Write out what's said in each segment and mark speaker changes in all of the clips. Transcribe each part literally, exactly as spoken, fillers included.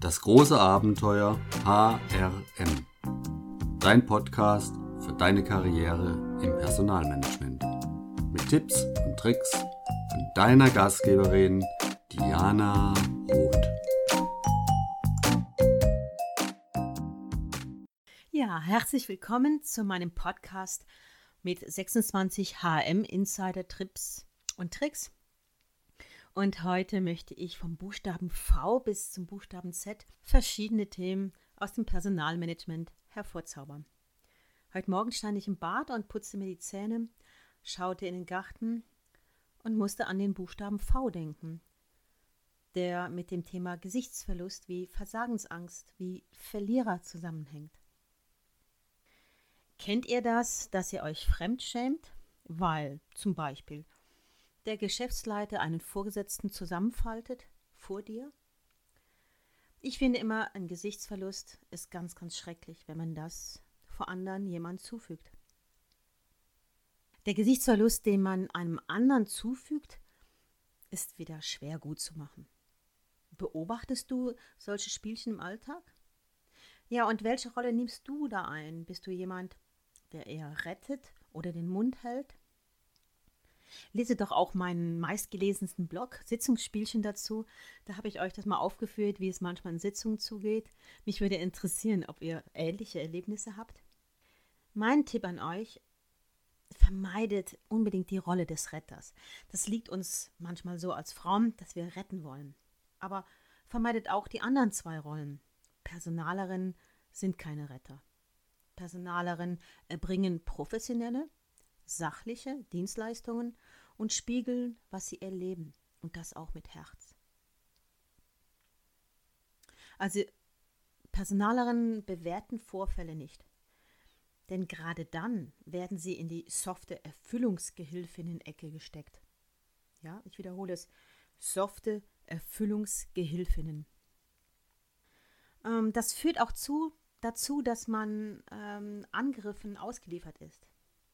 Speaker 1: Das große Abenteuer H R M. Dein Podcast für deine Karriere im Personalmanagement. Mit Tipps und Tricks von deiner Gastgeberin Diana Roth.
Speaker 2: Ja, herzlich willkommen zu meinem Podcast mit sechsundzwanzig H R M Insider Tipps und Tricks. Und heute möchte ich vom Buchstaben V bis zum Buchstaben Z verschiedene Themen aus dem Personalmanagement hervorzaubern. Heute Morgen stand ich im Bad und putzte mir die Zähne, schaute in den Garten und musste an den Buchstaben V denken, der mit dem Thema Gesichtsverlust wie Versagensangst, wie Verlierer zusammenhängt. Kennt ihr das, dass ihr euch fremdschämt, weil zum Beispiel der Geschäftsleiter einen Vorgesetzten zusammenfaltet vor dir? Ich finde immer, ein Gesichtsverlust ist ganz, ganz schrecklich, wenn man das vor anderen jemand zufügt. Der Gesichtsverlust, den man einem anderen zufügt, ist wieder schwer gut zu machen. Beobachtest du solche Spielchen im Alltag? Ja, und welche Rolle nimmst du da ein? Bist du jemand, der eher rettet oder den Mund hält? Lese doch auch meinen meistgelesensten Blog, Sitzungsspielchen dazu. Da habe ich euch das mal aufgeführt, wie es manchmal in Sitzungen zugeht. Mich würde interessieren, ob ihr ähnliche Erlebnisse habt. Mein Tipp an euch: vermeidet unbedingt die Rolle des Retters. Das liegt uns manchmal so als Frauen, dass wir retten wollen. Aber vermeidet auch die anderen zwei Rollen. Personalerinnen sind keine Retter. Personalerinnen erbringen professionelle, sachliche Dienstleistungen und spiegeln, was sie erleben, und das auch mit Herz. Also Personalerinnen bewerten Vorfälle nicht, denn gerade dann werden sie in die softe Erfüllungsgehilfinnen-Ecke gesteckt. Ja, ich wiederhole es, softe Erfüllungsgehilfinnen. Ähm, das führt auch zu, dazu, dass man ähm, Angriffen ausgeliefert ist.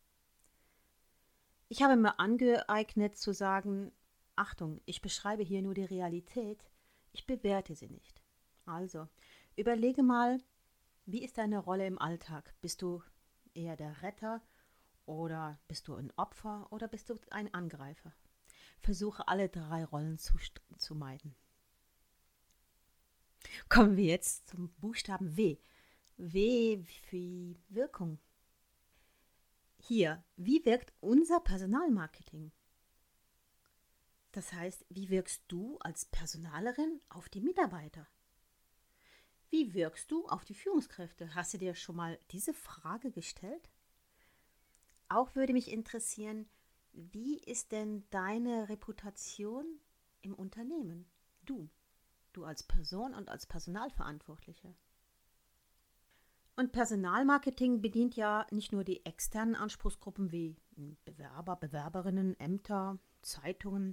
Speaker 2: Ich habe mir angeeignet zu sagen: Achtung, ich beschreibe hier nur die Realität, ich bewerte sie nicht. Also, überlege mal, wie ist deine Rolle im Alltag? Bist du eher der Retter oder bist du ein Opfer oder bist du ein Angreifer? Versuche alle drei Rollen zu, zu meiden. Kommen wir jetzt zum Buchstaben W. W wie Wirkung. Hier, wie wirkt unser Personalmarketing? Das heißt, wie wirkst du als Personalerin auf die Mitarbeiter? Wie wirkst du auf die Führungskräfte? Hast du dir schon mal diese Frage gestellt? Auch würde mich interessieren, wie ist denn deine Reputation im Unternehmen? Du, du als Person und als Personalverantwortliche. Und Personalmarketing bedient ja nicht nur die externen Anspruchsgruppen wie Bewerber, Bewerberinnen, Ämter, Zeitungen.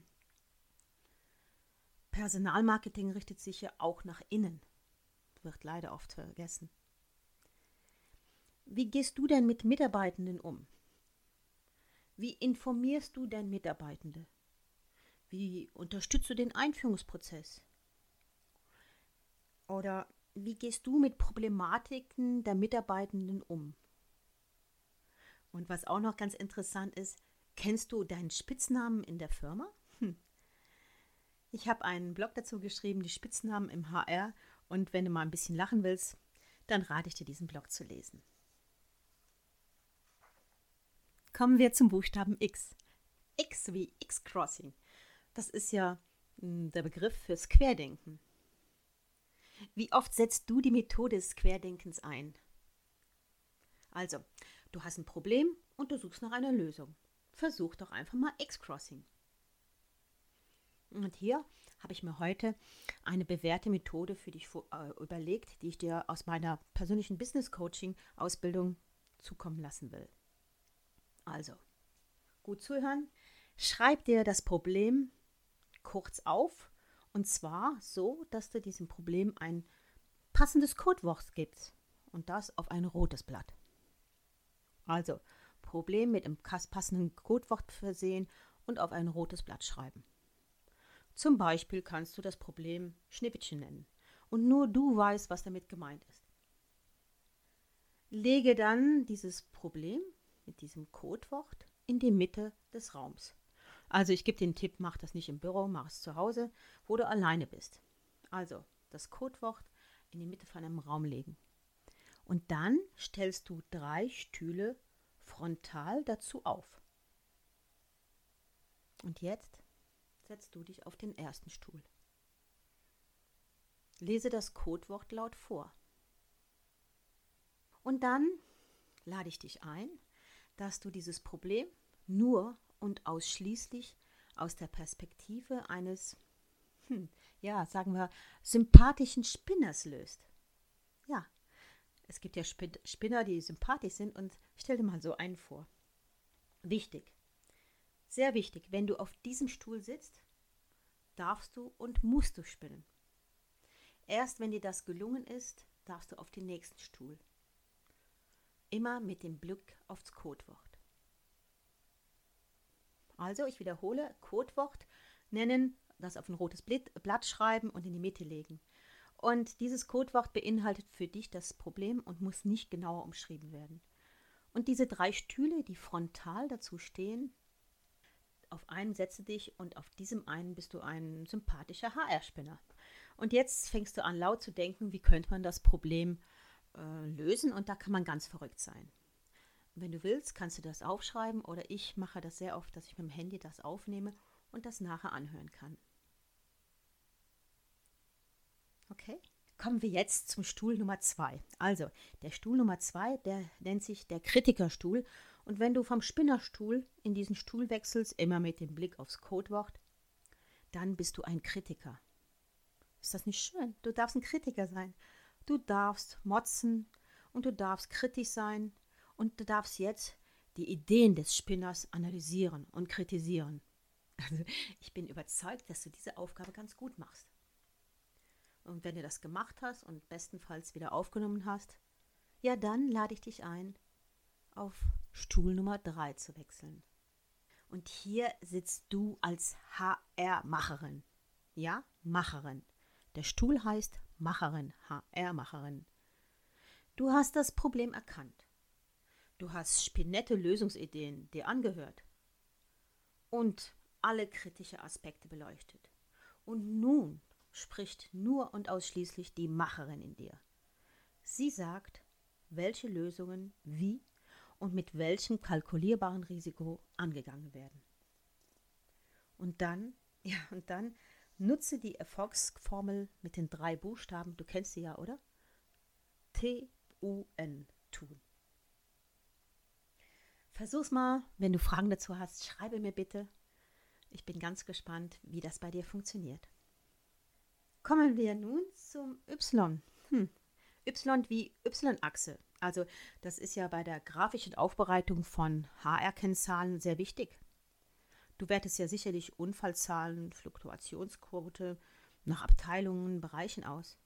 Speaker 2: Personalmarketing richtet sich ja auch nach innen. Wird leider oft vergessen. Wie gehst du denn mit Mitarbeitenden um? Wie informierst du denn Mitarbeitende? Wie unterstützt du den Einführungsprozess? Oder wie gehst du mit Problematiken der Mitarbeitenden um? Und was auch noch ganz interessant ist, kennst du deinen Spitznamen in der Firma? Hm. Ich habe einen Blog dazu geschrieben, die Spitznamen im H R. Und wenn du mal ein bisschen lachen willst, dann rate ich dir, diesen Blog zu lesen. Kommen wir zum Buchstaben X. X wie X-Crossing. Das ist ja mh, der Begriff fürs Querdenken. Wie oft setzt du die Methode des Querdenkens ein? Also, du hast ein Problem und du suchst nach einer Lösung. Versuch doch einfach mal X-Crossing. Und hier habe ich mir heute eine bewährte Methode für dich äh, überlegt, die ich dir aus meiner persönlichen Business-Coaching-Ausbildung zukommen lassen will. Also, gut zuhören. Schreib dir das Problem kurz auf. Und zwar so, dass du diesem Problem ein passendes Codewort gibst. Und das auf ein rotes Blatt. Also, Problem mit einem passenden Codewort versehen und auf ein rotes Blatt schreiben. Zum Beispiel kannst du das Problem Schneewittchen nennen und nur du weißt, was damit gemeint ist. Lege dann dieses Problem mit diesem Codewort in die Mitte des Raums. Also ich gebe den Tipp, mach das nicht im Büro, mach es zu Hause, wo du alleine bist. Also das Codewort in die Mitte von einem Raum legen. Und dann stellst du drei Stühle frontal dazu auf. Und jetzt setzt du dich auf den ersten Stuhl. Lese das Codewort laut vor. Und dann lade ich dich ein, dass du dieses Problem nur und ausschließlich aus der Perspektive eines, hm, ja, sagen wir, sympathischen Spinners löst. Ja, es gibt ja Spinner, die sympathisch sind, und stell dir mal so einen vor. Wichtig, sehr wichtig, wenn du auf diesem Stuhl sitzt, darfst du und musst du spinnen. Erst wenn dir das gelungen ist, darfst du auf den nächsten Stuhl. Immer mit dem Blick aufs Codewort. Also, ich wiederhole, Codewort nennen, das auf ein rotes Blatt schreiben und in die Mitte legen. Und dieses Codewort beinhaltet für dich das Problem und muss nicht genauer umschrieben werden. Und diese drei Stühle, die frontal dazu stehen, auf einen setze dich und auf diesem einen bist du ein sympathischer H R-Spinner. Und jetzt fängst du an, laut zu denken, wie könnte man das Problem äh, lösen, und da kann man ganz verrückt sein. Wenn du willst, kannst du das aufschreiben, oder ich mache das sehr oft, dass ich mit dem Handy das aufnehme und das nachher anhören kann. Okay, kommen wir jetzt zum Stuhl Nummer zwei. Also, der Stuhl Nummer zwei, der nennt sich der Kritikerstuhl. Und wenn du vom Spinnerstuhl in diesen Stuhl wechselst, immer mit dem Blick aufs Codewort, dann bist du ein Kritiker. Ist das nicht schön? Du darfst ein Kritiker sein. Du darfst motzen und du darfst kritisch sein und du darfst jetzt die Ideen des Spinners analysieren und kritisieren. Also, ich bin überzeugt, dass du diese Aufgabe ganz gut machst. Und wenn du das gemacht hast und bestenfalls wieder aufgenommen hast, ja, dann lade ich dich ein, auf Stuhl Nummer drei zu wechseln. Und hier sitzt du als H R-Macherin. Ja, Macherin. Der Stuhl heißt Macherin, H R-Macherin. Du hast das Problem erkannt. Du hast spinette Lösungsideen dir angehört und alle kritischen Aspekte beleuchtet. Und nun spricht nur und ausschließlich die Macherin in dir. Sie sagt, welche Lösungen wie und mit welchem kalkulierbaren Risiko angegangen werden. Und dann, ja, und dann nutze die Erfolgsformel mit den drei Buchstaben. Du kennst sie ja, oder? T U N, tun. Versuch's mal. Wenn du Fragen dazu hast, schreibe mir bitte. Ich bin ganz gespannt, wie das bei dir funktioniert. Kommen wir nun zum Y. Hm. Y wie Y-Achse. Also das ist ja bei der grafischen Aufbereitung von H R-Kennzahlen sehr wichtig. Du wertest ja sicherlich Unfallzahlen, Fluktuationsquote nach Abteilungen, Bereichen aus.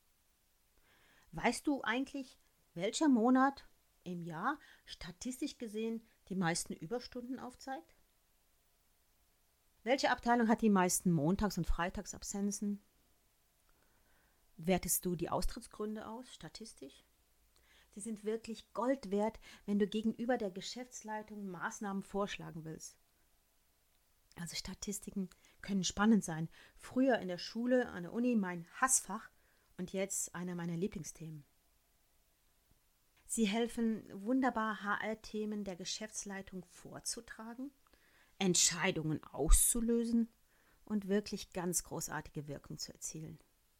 Speaker 2: Weißt du eigentlich, welcher Monat im Jahr statistisch gesehen die meisten Überstunden aufzeigt? Welche Abteilung hat die meisten Montags- und Freitagsabsenzen? Wertest du die Austrittsgründe aus, statistisch? Sie sind wirklich Gold wert, wenn du gegenüber der Geschäftsleitung Maßnahmen vorschlagen willst. Also Statistiken können spannend sein. Früher in der Schule, an der Uni mein Hassfach und jetzt einer meiner Lieblingsthemen. Sie helfen wunderbar, H R-Themen der Geschäftsleitung vorzutragen, Entscheidungen auszulösen und wirklich ganz großartige Wirkung zu erzielen.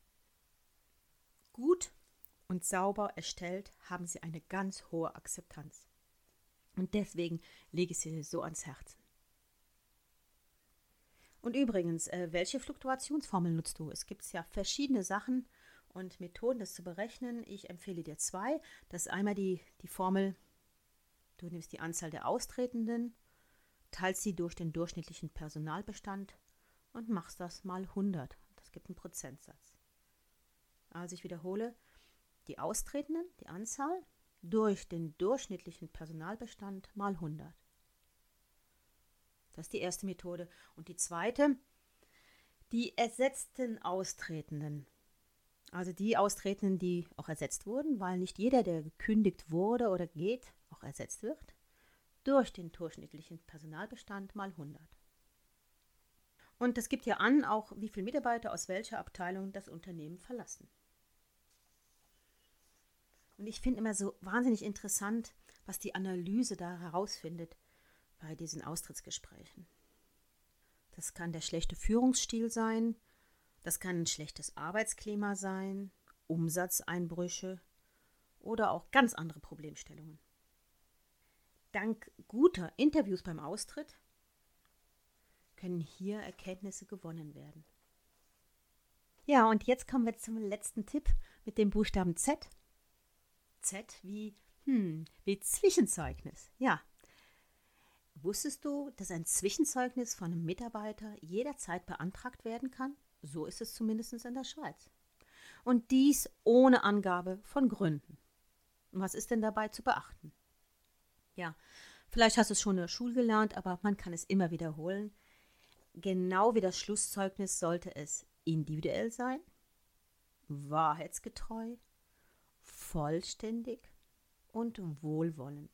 Speaker 2: Gut und sauber erstellt haben sie eine ganz hohe Akzeptanz. Und deswegen lege ich sie so ans Herzen. Und übrigens, äh, welche Fluktuationsformel nutzt du? Es gibt ja verschiedene Sachen und Methoden, das zu berechnen. Ich empfehle dir zwei. Das ist einmal die, die Formel, du nimmst die Anzahl der Austretenden, teilst sie durch den durchschnittlichen Personalbestand und machst das mal hundert. Das gibt einen Prozentsatz. Also ich wiederhole, die Austretenden, die Anzahl, durch den durchschnittlichen Personalbestand mal hundert. Das ist die erste Methode. Und die zweite, die ersetzten Austretenden. Also die Austretenden, die auch ersetzt wurden, weil nicht jeder, der gekündigt wurde oder geht, auch ersetzt wird, durch den durchschnittlichen Personalbestand mal hundert. Und das gibt ja an, auch wie viele Mitarbeiter aus welcher Abteilung das Unternehmen verlassen. Und ich finde immer so wahnsinnig interessant, was die Analyse da herausfindet bei diesen Austrittsgesprächen. Das kann der schlechte Führungsstil sein, das kann ein schlechtes Arbeitsklima sein, Umsatzeinbrüche oder auch ganz andere Problemstellungen. Dank guter Interviews beim Austritt können hier Erkenntnisse gewonnen werden. Ja, und jetzt kommen wir zum letzten Tipp mit dem Buchstaben Z. Z wie, hm, wie Zwischenzeugnis. Ja. Wusstest du, dass ein Zwischenzeugnis von einem Mitarbeiter jederzeit beantragt werden kann? So ist es zumindest in der Schweiz. Und dies ohne Angabe von Gründen. Und was ist denn dabei zu beachten? Ja, vielleicht hast du es schon in der Schule gelernt, aber man kann es immer wiederholen. Genau wie das Schlusszeugnis sollte es individuell sein, wahrheitsgetreu, vollständig und wohlwollend.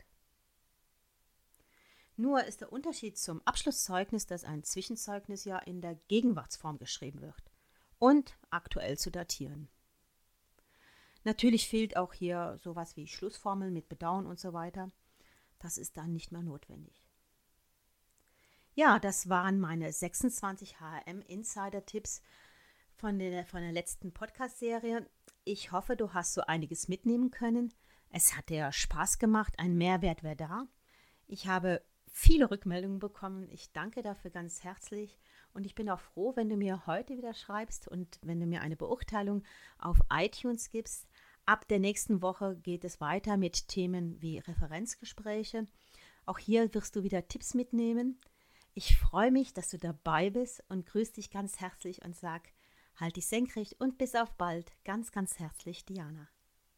Speaker 2: Nur ist der Unterschied zum Abschlusszeugnis, dass ein Zwischenzeugnis ja in der Gegenwartsform geschrieben wird und aktuell zu datieren. Natürlich fehlt auch hier sowas wie Schlussformeln mit Bedauern und so weiter. Das ist dann nicht mehr notwendig. Ja, das waren meine sechsundzwanzig H R M-Insider-Tipps von der, von der letzten Podcast-Serie. Ich hoffe, du hast so einiges mitnehmen können. Es hat dir Spaß gemacht, ein Mehrwert wäre da. Ich habe viele Rückmeldungen bekommen. Ich danke dafür ganz herzlich und ich bin auch froh, wenn du mir heute wieder schreibst und wenn du mir eine Beurteilung auf iTunes gibst. Ab der nächsten Woche geht es weiter mit Themen wie Referenzgespräche. Auch hier wirst du wieder Tipps mitnehmen. Ich freue mich, dass du dabei bist und grüße dich ganz herzlich und sag, halt dich senkrecht und bis auf bald. Ganz, ganz herzlich, Diana.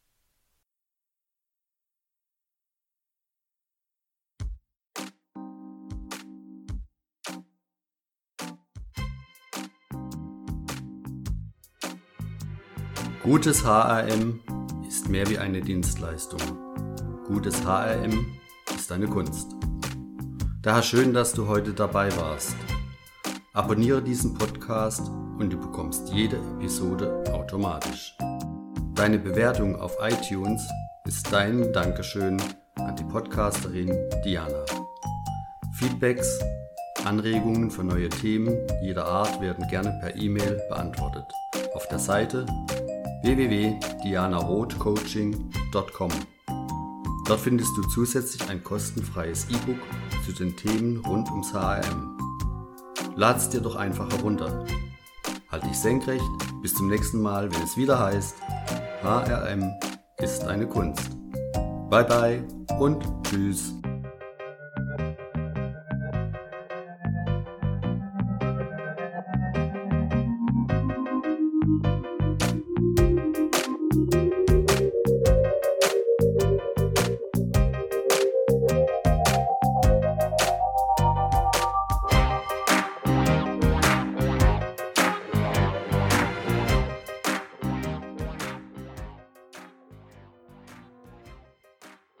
Speaker 1: Gutes H R M ist mehr wie eine Dienstleistung. Gutes H R M ist eine Kunst. Daher schön, dass du heute dabei warst. Abonniere diesen Podcast und du bekommst jede Episode automatisch. Deine Bewertung auf iTunes ist dein Dankeschön an die Podcasterin Diana. Feedbacks, Anregungen für neue Themen jeder Art werden gerne per E-Mail beantwortet. Auf der Seite w w w punkt diana roth coaching punkt com. Dort findest du zusätzlich ein kostenfreies E-Book zu den Themen rund ums H R M. Lad's dir doch einfach herunter. Halt dich senkrecht, bis zum nächsten Mal, wenn es wieder heißt, H R M ist eine Kunst. Bye bye und tschüss.